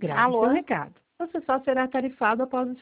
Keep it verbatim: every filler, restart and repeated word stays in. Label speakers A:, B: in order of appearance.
A: Grave seu
B: Alô?
A: recado. Você só será tarifado após o